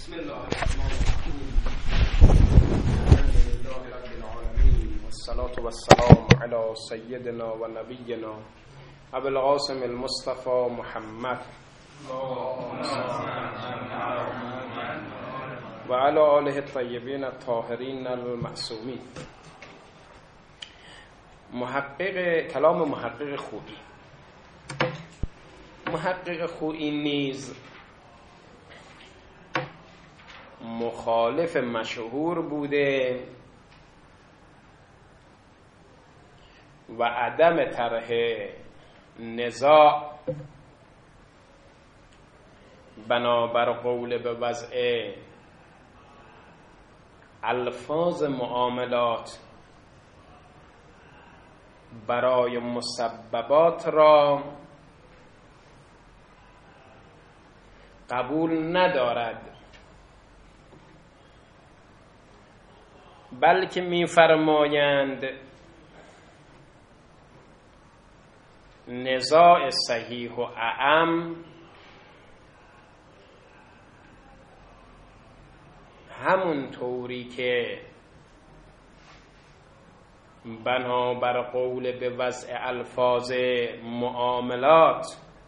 بسم الله الرحمن الرحیم. الحمد لله رب العالمین والصلاة والسلام علی سیدنا و نبینا ابو القاسم المصطفى محمد و علی آله الطیبین الطاهرین المعصومین. کلام محقق خویی. محقق خویی نیز مخالف مشهور بوده و عدم طرح نزاع بنابر قول به وضع الفاظ معاملات برای مسببات را قبول ندارد، بلکه می‌فرمایند نزاع صحیح و اعم همون طوری که بنابر قول به وضع الفاظ معاملات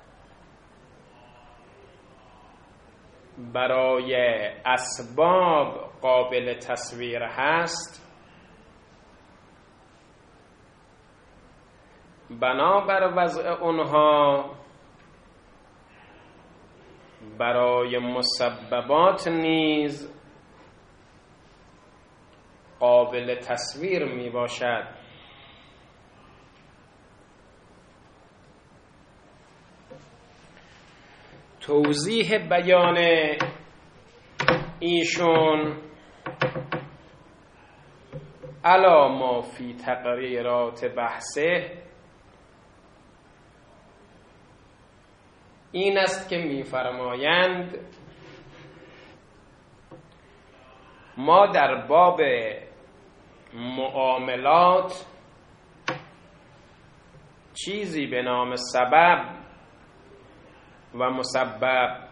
برای اسباب قابل تصویر هست، بنابر وضع اونها برای مسببات نیز قابل تصویر می باشد. توضیح بیان ایشون علا ما فی تقریرات بحثه این است که می‌فرمایند ما در باب معاملات چیزی به نام سبب و مسبب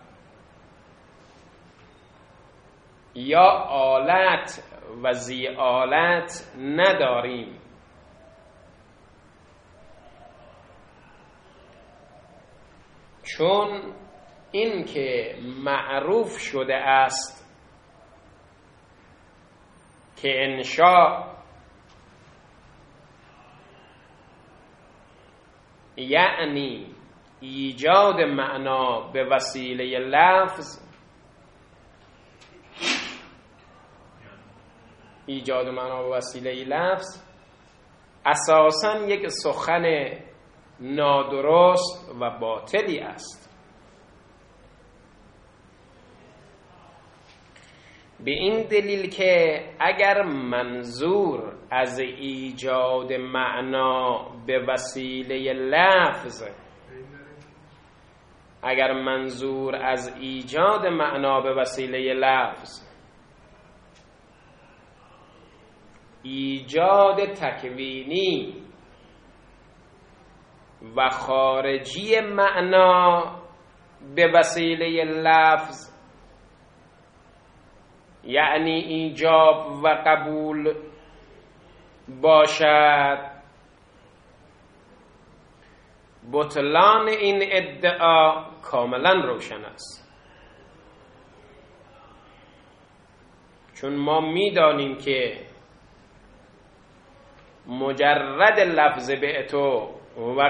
یا آلت و ذی آلت نداریم، چون این که معروف شده است که انشاء یعنی ایجاد معنا به وسیله لفظ، ایجاد معنا به وسیله لفظ اساساً یک سخن نادرست و باطلی است. به این دلیل که اگر منظور از ایجاد معنا به وسیله لفظ ایجاد تکوینی و خارجی معنا به وسیله لفظ یعنی ایجاب و قبول باشد، بطلان این ادعا کاملا روشن است. چون ما میدانیم که مجرد لفظ بعتو و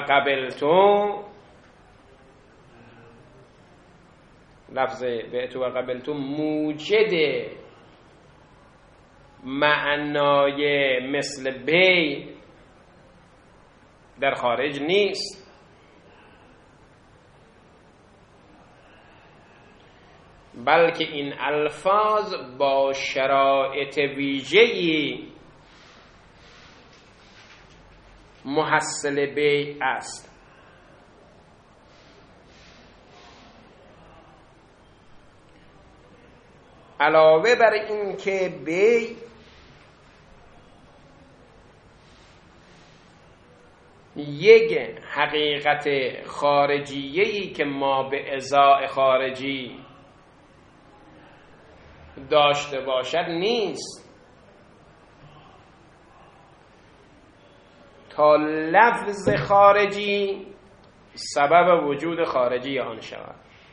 قبلتو موجد معنای مثل بی در خارج نیست، بلکه این الفاظ با شرایط ویژه‌ای محصل بی است. علاوه بر این که بی یک حقیقت خارجیه‌ای که ما به ازاء خارجی داشته باشد نیست، تا لفظ خارجی سبب وجود خارجی آن شود.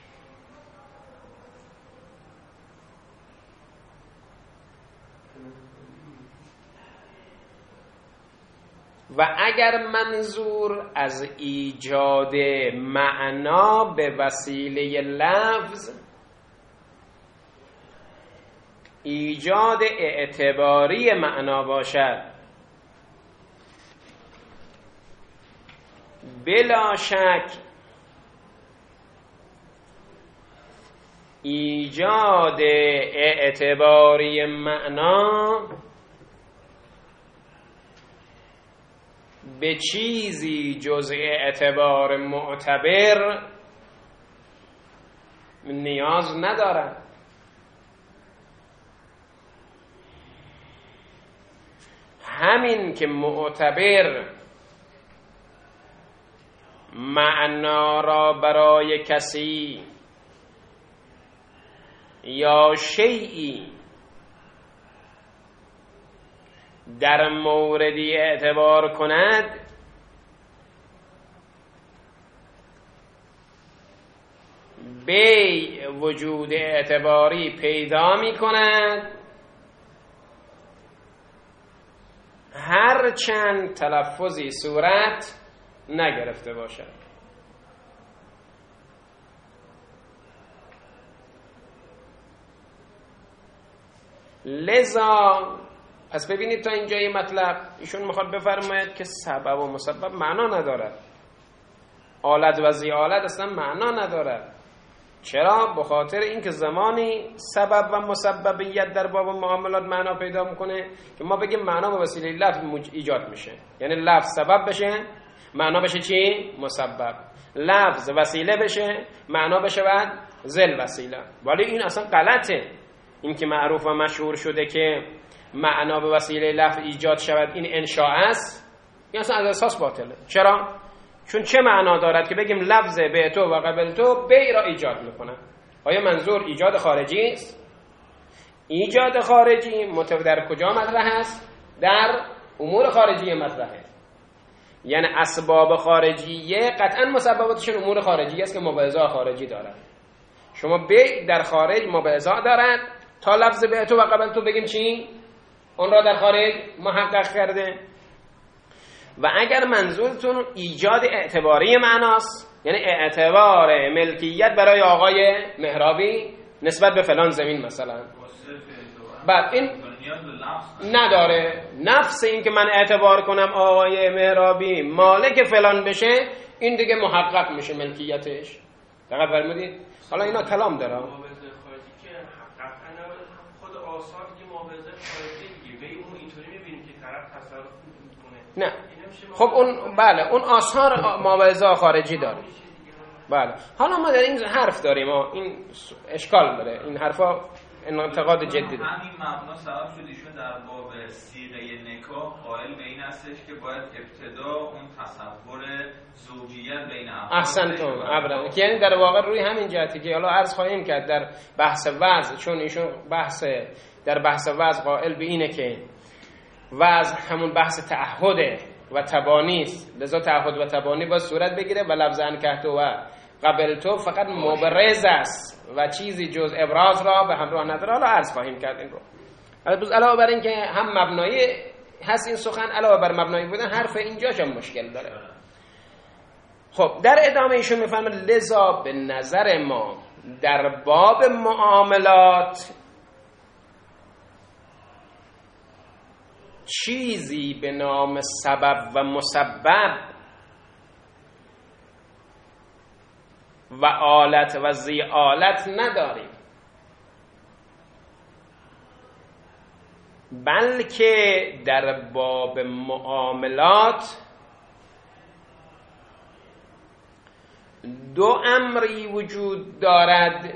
و اگر منظور از ایجاد معنا به وسیله لفظ ایجاد اعتباری معنا باشد، بلا شک ایجاد اعتباری معنا به چیزی جز اعتبار معتبر نیاز ندارد. همین که معتبر معنا را برای کسی یا شیئی در موردی اعتبار کند، به وجود اعتباری پیدا می کند، هر چند تلفظی صورت نگرفته باشد. لذا پس ببینید تا اینجای مطلب ایشون میخواد بفرماید که سبب و مسبب معنا ندارد، آلت و زیالت اصلا معنا ندارد. چرا؟ به خاطر اینکه زمانی سبب و مسببیت در باب معاملات معنا پیدا میکنه که ما بگیم معنا به وسیله لفظ ایجاد میشه، یعنی لفظ سبب بشه معنا بشه چی؟ مسبب. لفظ وسیله بشه معنا بشه بعد ذل وسیله. ولی این اصلا غلطه. این که معروف و مشهور شده که معنا به وسیله لفظ ایجاد شود این انشاء است، این اصلا از اساس باطله. چرا؟ چون چه معنا دارد که بگیم لفظ به تو و قبل تو بی را ایجاد میکنه؟ آیا منظور ایجاد خارجی است؟ ایجاد خارجی در کجا مطرح است؟ در امور خارجی مطرحه. یعنی اسباب خارجیه قطعا مسبباتشون امور خارجی است که مبعضا خارجی دارد. شما بی در خارج مبعضا دارد تا لفظ به تو و قبل تو بگیم چی؟ اون را در خارج محقق کرده. و اگر منظورتون ایجاد اعتباری معناست، یعنی اعتبار ملکیت برای آقای مهرابی نسبت به فلان زمین مثلا، بعد این نداره. نفس این که من اعتبار کنم آقای مهرابی مالک فلان بشه، این دیگه محقق میشه ملکیتش. دقیق فرمودید؟ حالا اینا کلام داره. خود آثار که معاوضه خارجی دیگه به اون اینطوری می‌بینیم که طرف تصرف می‌کنه. نه خب اون بله اون آثار معاوضه خارجی داره. بله حالا ما در این حرف داریم، این اشکال داره، این حرفا انتقاد جدی داره. همین مبنا سبب شد ایشون در باب صیغه نکاح قائل به این هستش که باید ابتدا اون تصور زوجیت بین افراد. احسنتون ابدا، یعنی در واقع روی همین جهتی که حالا عرض خواهیم کرد در بحث وضع، چون ایشون در بحث وضع قائل به اینه که وضع همون بحث تعهد و تبانی است، لذا تعهد و تبانی باید صورت بگیره و لفظ انکحت و قبلتو فقط مبرز است و چیزی جز ابراز را به همراه نداره. حالا عرض خواهیم کرد این رو. علاوه بر این که هم مبنایی هست این سخن، علاوه بر مبنایی بودن حرف اینجاش هم مشکل داره. خب در ادامه ایشون میفهمه لذا به نظر ما در باب معاملات چیزی به نام سبب و مسبب و آلت و زیالت نداریم، بلکه در باب معاملات دو امری وجود دارد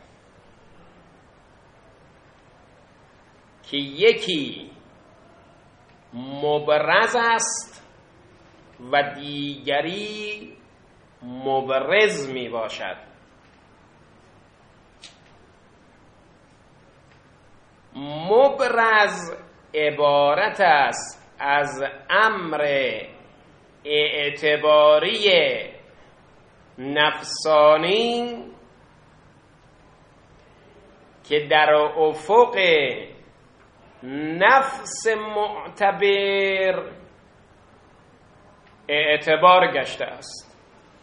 که یکی مبرز است و دیگری مبرز می باشد. مبرز عبارت است از امر اعتباری نفسانی که در افق نفس معتبر اعتبار گشته است.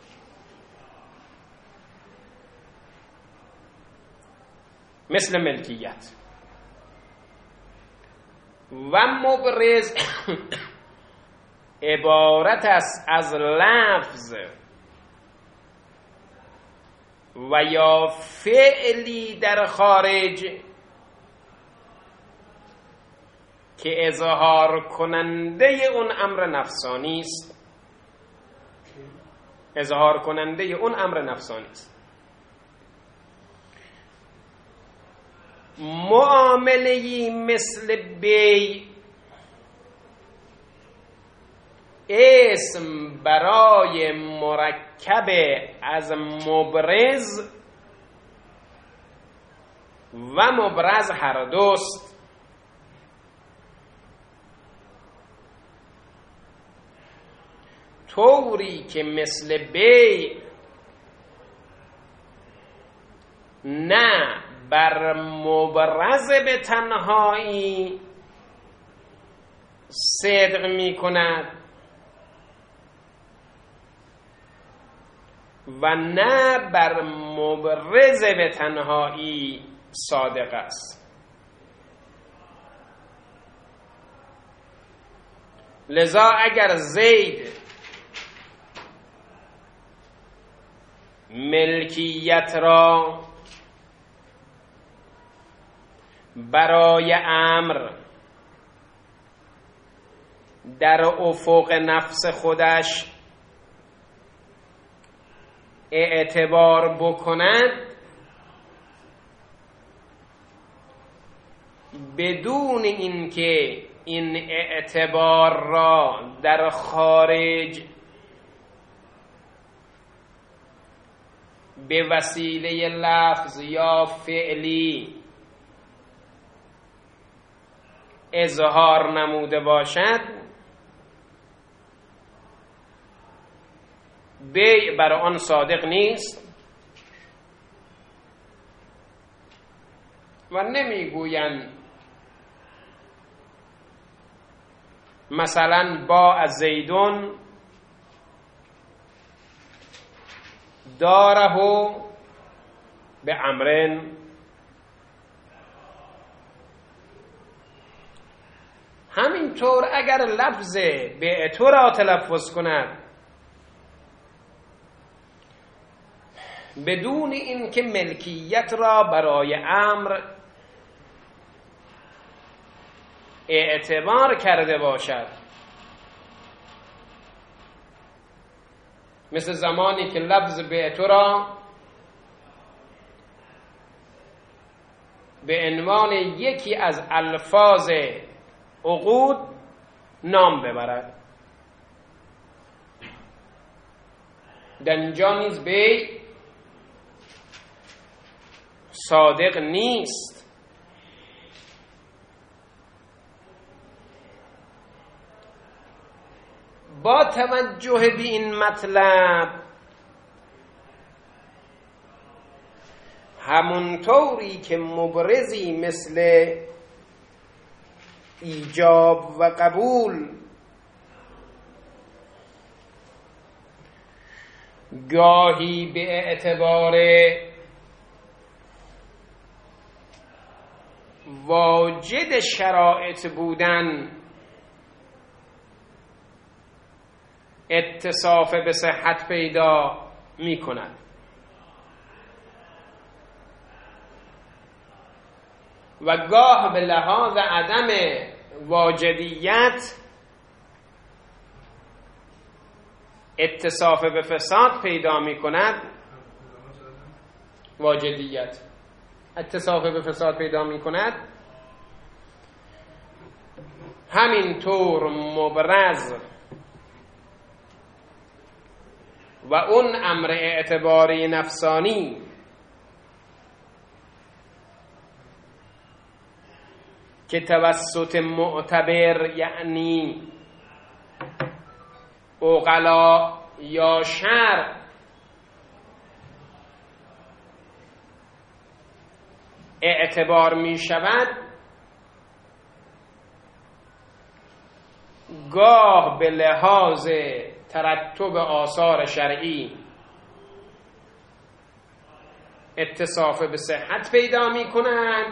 مثل ملکیت. و مبرز عبارت است از لفظ و یا فعلی در خارج که اظهار کننده اون امر نفسانی است. اظهار کننده اون امر نفسانی است. معامله‌ای مثل بی اسم برای مرکب از مبرز و مبرز هر دوست. طوری که مثل بی نه بر مبرز به تنهایی صدق می کند و نه بر مبرز به تنهایی صادق است. لذا اگر زید ملکیت را برای امر در افق نفس خودش اعتبار بکند، بدون اینکه این اعتبار را در خارج به وسیله لفظ یا فعلی اظهار نموده باشد، بیع بر آن صادق نیست و نمیگویند مثلا با از زیدون داره به امرن، همینطور اگر لفظ بیعت را تلفظ کند بدون اینکه ملکیت را برای امر اعتبار کرده باشد، مثل زمانی که لفظ بیعت را به عنوان یکی از الفاظ عقود نام ببرد، در اینجا نیز بیع صادق نیست. با توجه به این مطلب همونطوری که مبرزی مثل ایجاب و قبول گاهی به اعتبار واجد شرایط بودن اتصاف به صحت پیدا می کند و گاه به لحاظ عدم واجدیت اتصاف به فساد پیدا می کند. واجدیت اتصاف به فساد پیدا می کند. همینطور مبرز و اون امر اعتباری نفسانی که توسط معتبر یعنی عقلا یا شرع اعتبار می شود، گاه به لحاظ ترتب آثار شرعی اتصاف به صحت پیدا می کنند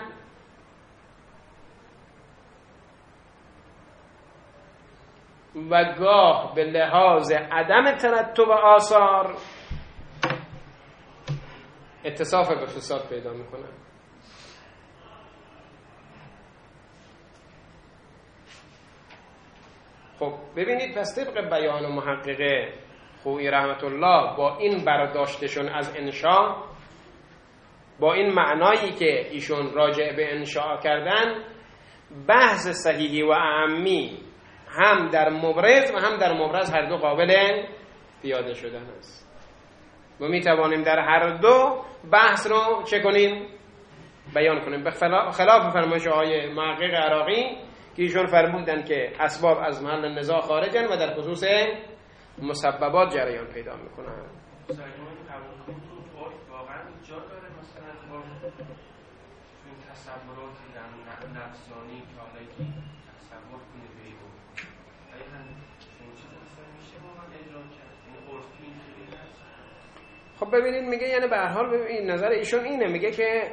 و گاه به لحاظ عدم ترتب آثار اتصاف به فساد پیدا می کنند. خب ببینید، پس طبق بیان محقق خویی رحمت الله با این برداشتشون از انشاء، با این معنایی که ایشون راجع به انشاء کردن، بحث صحیحی و اعمی هم در مبرز و هم در مبرز هر دو قابل پیاده شدن است و می توانیم در هر دو بحث رو چه کنیم؟ بیان کنیم، به خلاف فرمایش آقای محقق عراقی که ایشون فرمودن که اسباب از محل نزاع خارجن و در خصوص مسببات جریان پیدا میکنن. واقعا جا داره مثلا این تصوراتی در نفسانی که حالا که تصور کنه به این دقیقا این چیز اصلا میشه واقعا اجرا کرد؟ این عرفی اینجوری هست؟ خب ببینید، میگه یعنی به هر حال ببینید نظر ایشون اینه، میگه که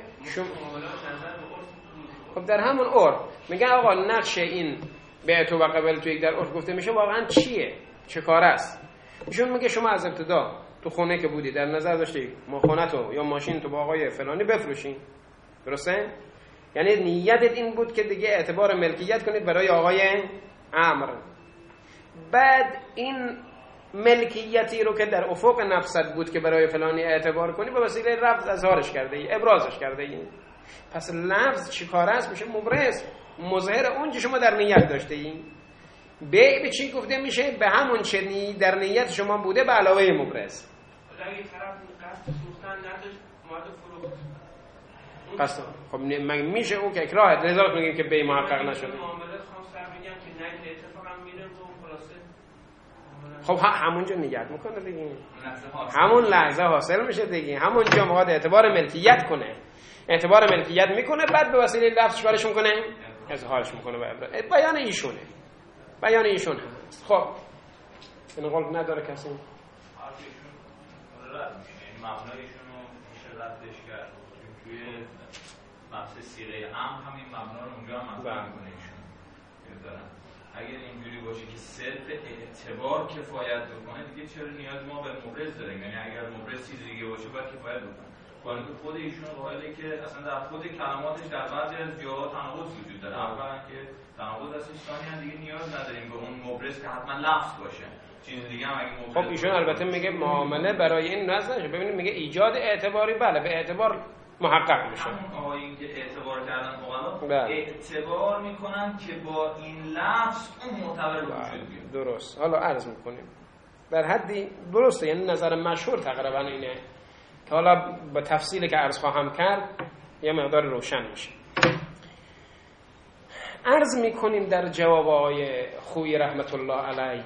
خب در همون عرف میگه آقا نقش این بیعت و قبل توی در عرف گفته میشه واقعا چیه؟ چه کار است؟ ایشون میگه شما از ابتدا تو خونه که بودی در نظر داشتی ما خونتو یا ماشین تو با آقای فلانی بفروشین، درسته؟ یعنی نیتت این بود که دیگه اعتبار ملکیت کنید برای آقای عمرو. بعد این ملکیتی رو که در افق نفست بود که برای فلانی اعتبار کنی به وسیله لفظ اظهارش کرده ای، ابرازش کرده ای. پس لفظ چی کار است؟ میشه مبرز، مظهر اون که شما در نیت داشته ای. به چی گفته میشه؟ به همون چه در نیت شما بوده به علاوه مبرز. اگه طرف قصد سوختن نداشت اومد فروخت، قصد خب میشه اون که اکراه نظارت میگیم که به محقق نشده. معاملات خاص میگم که نه اتفاقا میره و خلاصه خب همونجا نیت میکنه دیگه، همون لحظه حاصل میشه دیگه، همونجا میخواد اعتبار ملکیت کنه، اعتبار ملکیت میکنه، بعد به وسیله لفظ چیکارش میکنه؟ اظهارش میکنه. بیان ایشونه، بیان ایشون هست. خب این قول نداره کسی؟ مبنایشون رو میشه ردش کرد توی بحث صیغه همین مبنا رو اونجا هم مطرح میکنه ایشون دارن. اگر اینجوری باشه که صرف اعتبار کفایت بکنه دیگه چرا نیاز ما به مبرز داریم؟ یعنی اگر مبرز چیز دیگه باشه باید کفایت بکنه. ولی خود ایشون قائله که اصلا در خود کلماتش در بعضی از جاها تناقض وجود داره. اولا که تناقض هستش، ثانیاً دیگه نیاز نداریم به اون مبرز که حتما لفظ باشه. چیز دیگه هم اگه مبرز. خب ایشون البته میگه معامله برای این نظر، ببینید میگه ایجاد اعتباری، بله به اعتبار محقق میشه. همون آقایی که اعتبار کردن مقلا اعتبار میکنن که با این لفظ اون معتبر وجود بیاد. درست. حالا عرض میکنیم در حدی درسته، یعنی نظر مشهور تقریبا اینه که حالا با تفصیلی که عرض خواهم کرد یه مقدار روشن میشه. عرض میکنیم در جواب آقای خویی رحمت الله علیه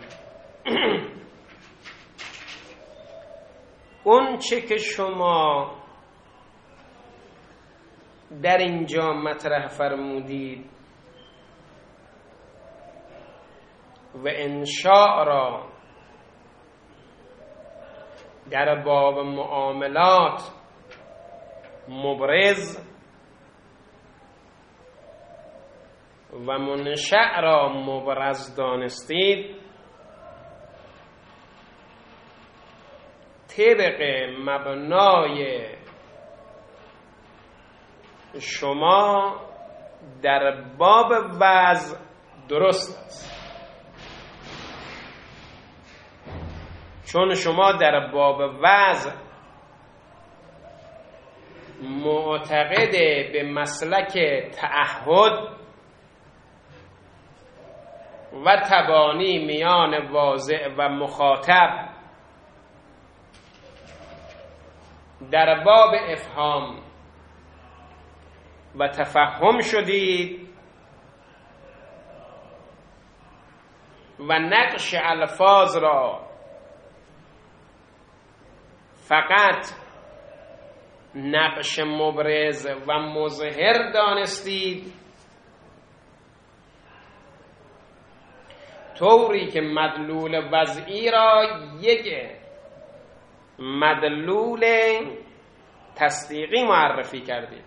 اون چه که شما در اینجا مطرح فرمودید و انشاء را در باب معاملات مبرز و منشأ را مبرز دانستید، طبق مبنای شما در باب وضع درست است، چون شما در باب وضع معتقد به مسلک تعهد و تبانی میان واضع و مخاطب، در باب افهام و تفهم شدید و نقش الفاظ را فقط نقش مبرز و مظهر دانستید، طوری که مدلول وضعی را یک مدلول تصدیقی معرفی کردید.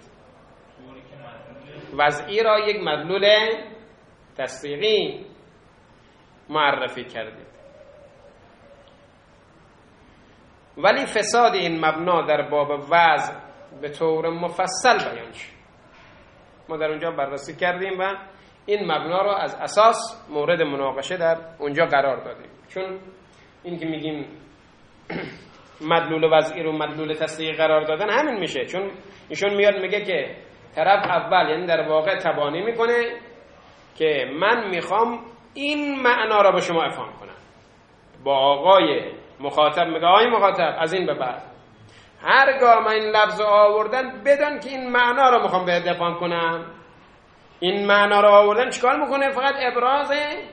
وضعی را یک مدلول تصدیقی معرفی کردید. ولی فساد این مبنا در باب وضع به طور مفصل بیان شد. ما در اونجا بررسی کردیم و این مبنا را از اساس مورد مناقشه در اونجا قرار دادیم. چون این که میگیم مدلول وضعی رو مدلول تصدیقی قرار دادن همین میشه، چون ایشون میاد میگه که طرف اول یعنی در واقع تبانی میکنه که من میخوام این معنا را به شما افهام کنم. با آقای مخاطب میگه آقای مخاطب از این به بعد هرگاه من این لفظ آوردن بدان که این معنا را میخوام بهت افهام کنم. این معنا را آوردن چیکار میکنه؟ فقط ابراز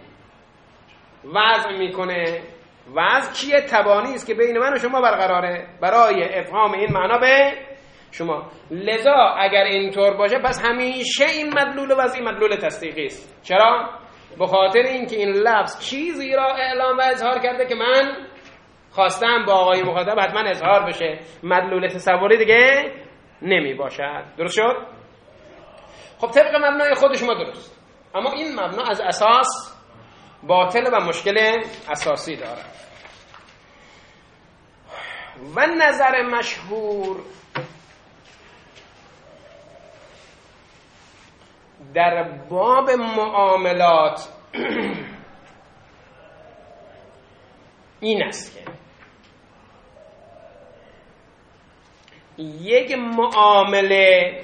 وضع میکنه. وضع چیه؟ تبانی است که بین من و شما برقراره برای افهام این معنا به شما. لذا اگر اینطور باشه پس همیشه این مدلول وضعی مدلول تصدیقی است. چرا؟ به خاطر اینکه این لفظ چیزی را اعلام و اظهار کرده که من خواستم با آقای مخاطب حتما اظهار بشه. مدلول تصوری دیگه نمی باشد. درست شد؟ خب طبق مبنای خود شما درست، اما این مبنا از اساس باطل و مشکل اساسی دارد. و نظر مشهور در باب معاملات این است که یک معامله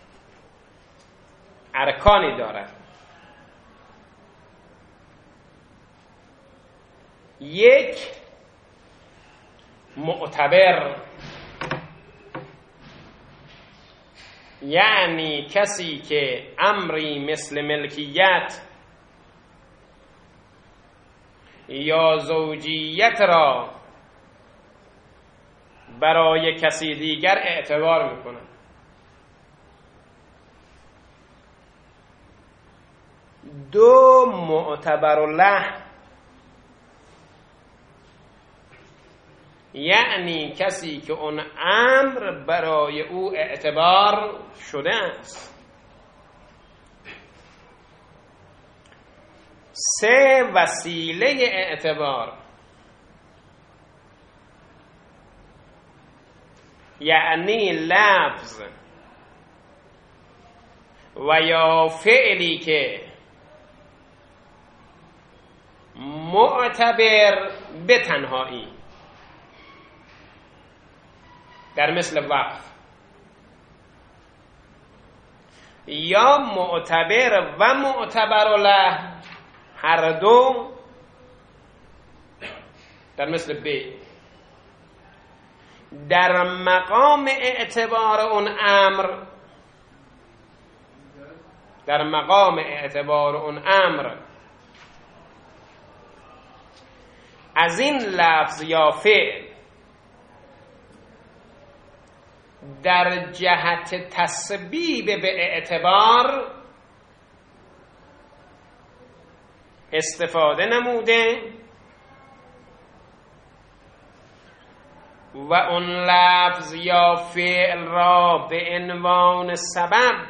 ارکانی دارد. یک معتبر، یعنی کسی که امری مثل ملکیت یا زوجیت را برای کسی دیگر اعتبار میکنه. دو معتبر له، یعنی کسی که اون امر برای او اعتبار شده است. سه وسیله اعتبار، یعنی لفظ و یا فعلی که معتبر به تنهایی، در مثل وقف، یا معتبر و معتبر له هر دو در مثل بی، در مقام اعتبار اون امر، در مقام اعتبار اون امر از این لفظ یا فعل در جهت تسبیب به اعتبار استفاده نموده و اون لفظ یا فعل را به عنوان سبب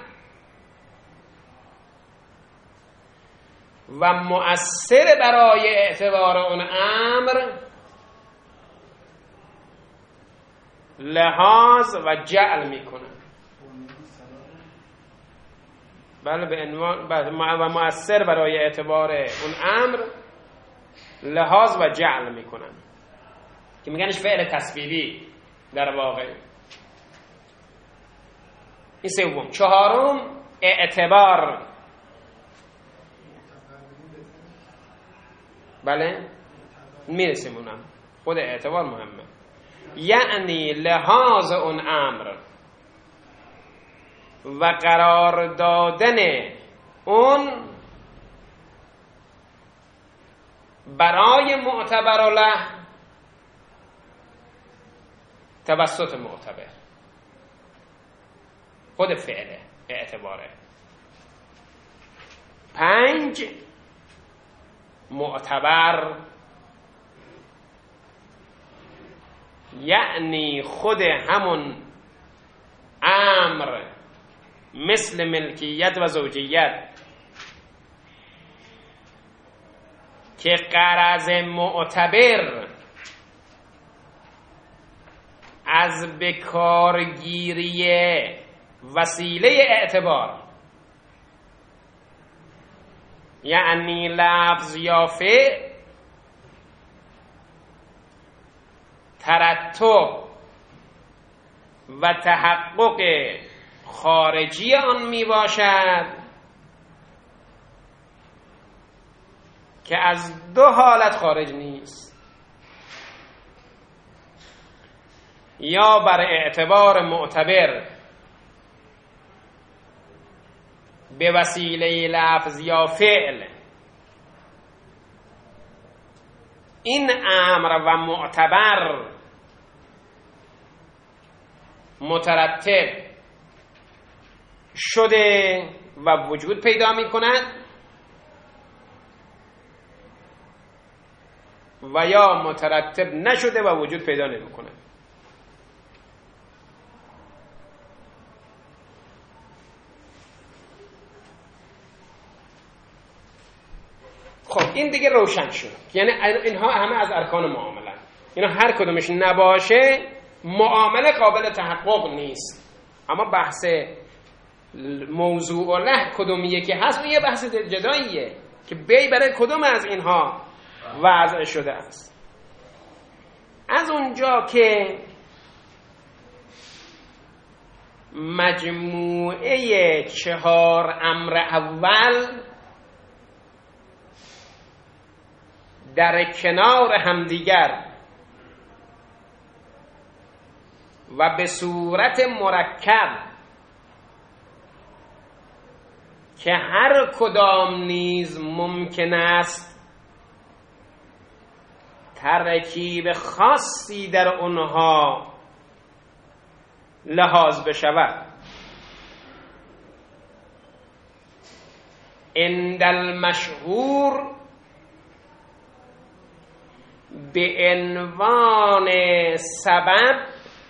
و مؤثر برای اعتبار اون امر لحاظ و جعل میکنه. بله، به عنوان و مؤثر برای اعتبار اون امر لحاظ و جعل میکنن که میگنش فعل تسبیبی در واقع. این سوم. چهارم اعتبار. بله میرسیم اونم، خود اعتبار مهمه، یعنی لحاظ اون امر و قرار دادن اون برای معتبر له توسط معتبر، خود فعله اعتباره. 5 معتبر یعنی خود همون امر مثل ملکیت و زوجیت که غرض معتبر از بکارگیری وسیله اعتبار یعنی لفظ یا فعل ترتب و تحقق خارجی آن می باشد که از 2 حالت خارج نیست: یا بر اعتبار معتبر به وسیله لفظ یا فعل این امر و معتبر مترتب شده و وجود پیدا می کند، و یا مترتب نشده و وجود پیدا نمی کند. خب این دیگه روشن شد، یعنی اینها همه از ارکان معامله، اینا هر کدومش نباشه معامله قابل تحقق نیست. اما بحث موضوع و له کدومیه که هست یه بحث جداییه که بی برای کدوم از اینها وضع شده است. از اونجا که مجموعه 4 امر اول در کنار همدیگر و به صورت مرکب که هر کدام نیز ممکن است ترکیب خاصی در آنها لحاظ بشود، عند المشهور به عنوان سبب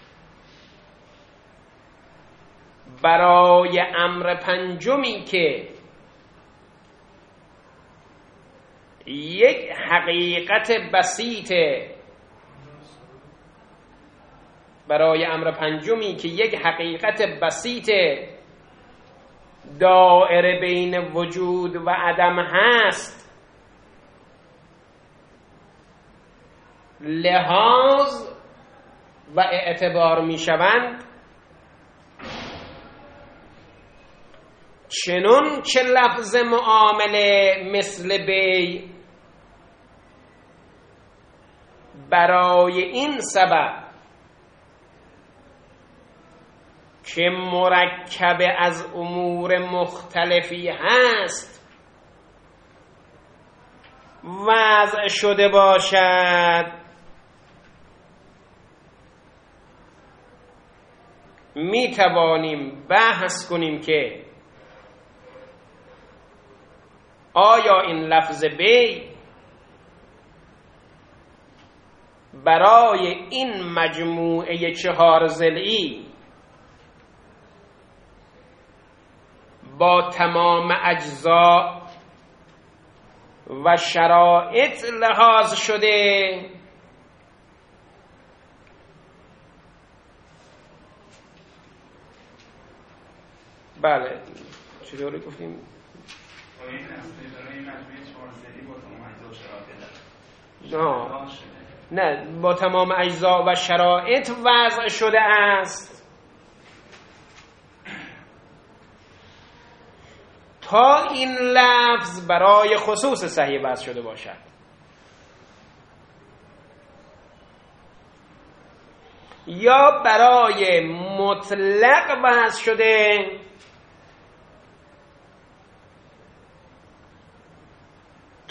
برای امر 5 که یک حقیقت بسیطه، برای امر 5 که یک حقیقت بسیط دائره بین وجود و عدم هست لحاظ و اعتبار می شوند، چنون که لفظ معامله مثل بی برای این سبب که مرکب از امور مختلفی هست وضع شده باشد، می توانیم بحث کنیم که آیا این لفظ بی برای این مجموعه 4 ضلعی با تمام اجزا و شرایط لحاظ شده؟ بله. چطوری گفتیم؟ نه، با تمام اجزا و شرایط وضع شده است تا این لفظ برای خصوص صحیح وضع شده باشد. یا برای مطلق وضع شده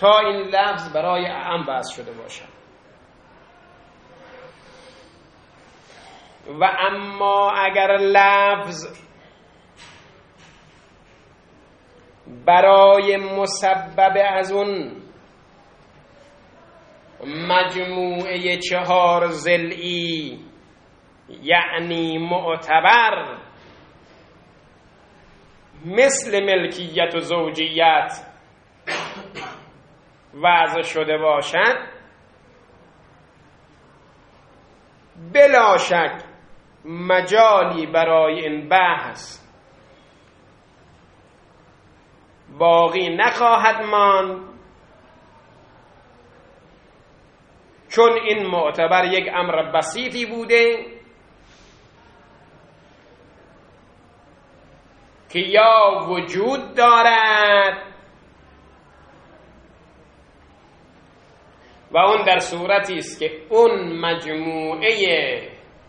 تا این لفظ برای اعم بحث شده باشد. و اما اگر لفظ برای مسبب از اون مجموعه 4 ضلعی یعنی معتبر مثل ملکیت و زوجیت وضع شده باشد، بلا شک مجالی برای این بحث باقی نخواهد ماند، چون این معتبر یک امر بسیطی بوده که یا وجود دارد و اون در صورتی است که اون مجموعه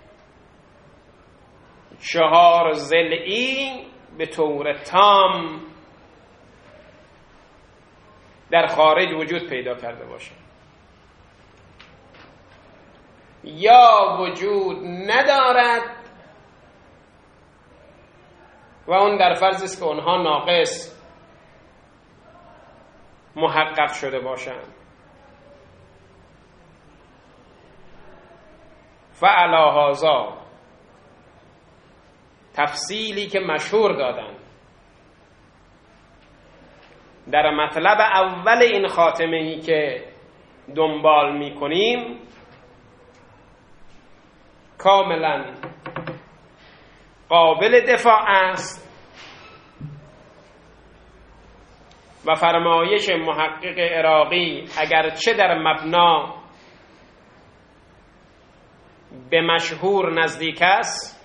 4 ضلعی به طور تام در خارج وجود پیدا کرده باشه، یا وجود ندارد و اون در فرض است که اونها ناقص محقق شده باشند. فعلی هذا تفصیلی که مشهور دادن در مطلب اول این خاتمه‌ای که دنبال می‌کنیم کاملا قابل دفاع است و فرمایش محقق عراقی اگرچه در مبنا به مشهور نزدیک است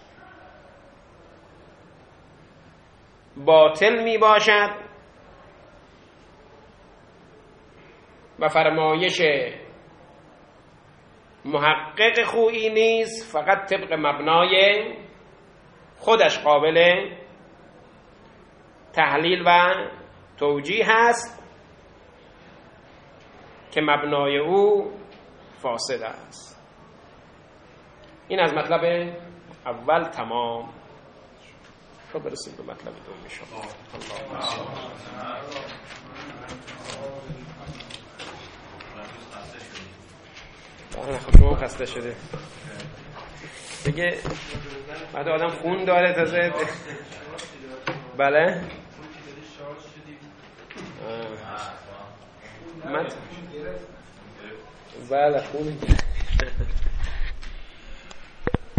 باطل می باشد و فرمایش محقق خویی نیست، فقط طبق مبنای خودش قابل تحلیل و توجیه هست که مبنای او فاسد است. این از مطلب اول تمام. خب برسیم به مطلب دوم شما. خب شما خسته شده دیگه، بعد آدم خون داره تازه. بله بله خون